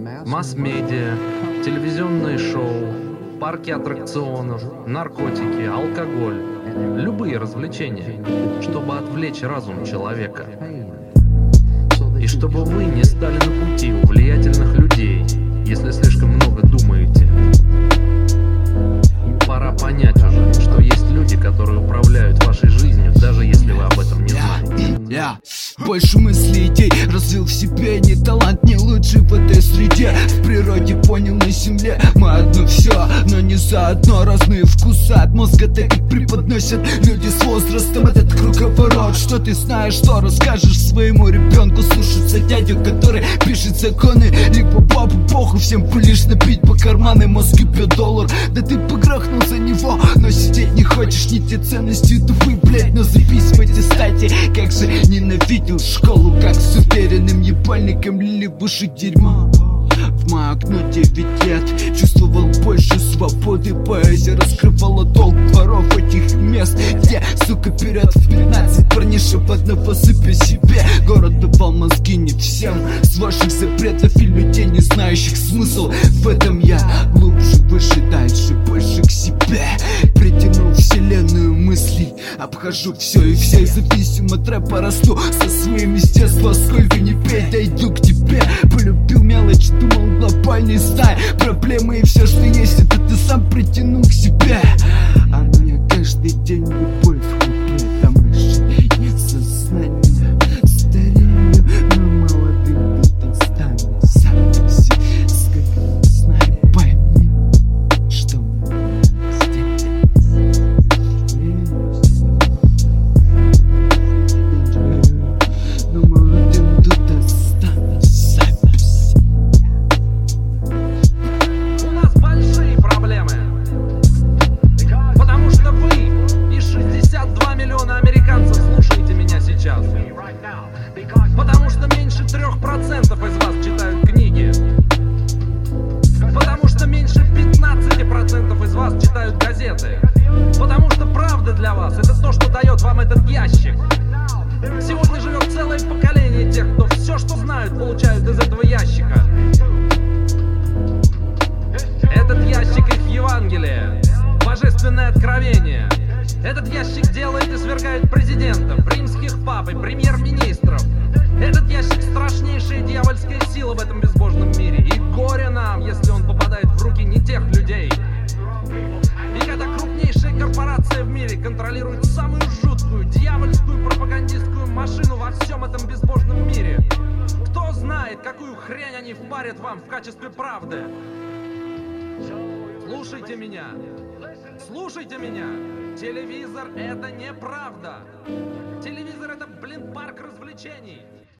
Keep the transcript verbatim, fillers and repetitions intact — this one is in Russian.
масс-медиа, телевизионные шоу, парки аттракционов, наркотики, алкоголь, любые развлечения, чтобы отвлечь разум человека. И чтобы вы не стали на пути у влиятельных людей, если слишком много думаете. Пора понять уже, что есть люди, которые управляют вашей жизнью, даже если вы об этом не знаете. Я больше мыслей, идей развил в себе. Не талант, не лучший в этой среде. В природе понял, на земле мы одно все, но не заодно. Разные вкусы от мозга, так как преподносят люди с возрастом этот круговорот. Что ты знаешь, что расскажешь своему ребенку? Слушаться дядю, который пишет законы, либо папу, похуй всем пылишь напить по карманам, мозг бьет доллар. Да ты погрохнул за него, но сидеть не хочешь. Не те ценности тупые, блять, но запись в эти стати. Как же ненавидел школу, как с уверенным ебальником лили в уши дерьмо. В мое окно девять лет чувствовал больше свободы. Поэзия раскрывала толк дворов этих мест, где, сука, вперед в пятнадцать парнишек одного сыпя себе. Город давал мозги не всем, с ваших запретов и людей, не знающих смысл. В этом я глубже, выше, дальше, больше к себе. Притянул вселенную мыслей, обхожу все и всех. Зависим от рэпа, расту со своим из детства. Сколько не пей, дойду к тебе. Полюбил мелочь, думал глобальный стай. Проблемы и все, что есть, это ты сам притянул к себе. А мне каждый день любовь в купе. Там расширение сознания, старею, но молодым тут останусь. Сам все, сколько знаю, пойми, что мы здесь. Но молодым тут останусь. У нас большие проблемы, потому что вы и шестьдесят два миллиона американцев слушаете меня сейчас. Потому что меньше трех процентов из вас читают книги. Потому что меньше пятнадцати процентов из вас читают газеты. Потому что правда для вас — это то, что дает вам этот ящик. Сегодня живет целое поколение тех, кто все, что знают, получают из этого ящика. Этот ящик — их Евангелие, божественное откровение. Этот ящик делает и свергает президентов, римских пап и премьер-министров. Этот ящик — страшнейшая дьявольская сила в этом безбожном мире. И горе нам, если он попадает в руки не тех людей. И когда крупнейшая корпорация в мире контролирует самую жуткую, дьявольскую пропагандистскую машину во всем этом безбожном мире, кто знает, какую хрень они впарят вам в качестве правды? Слушайте меня. Слушайте меня. Телевизор — это неправда. Телевизор — это, блин, парк развлечений.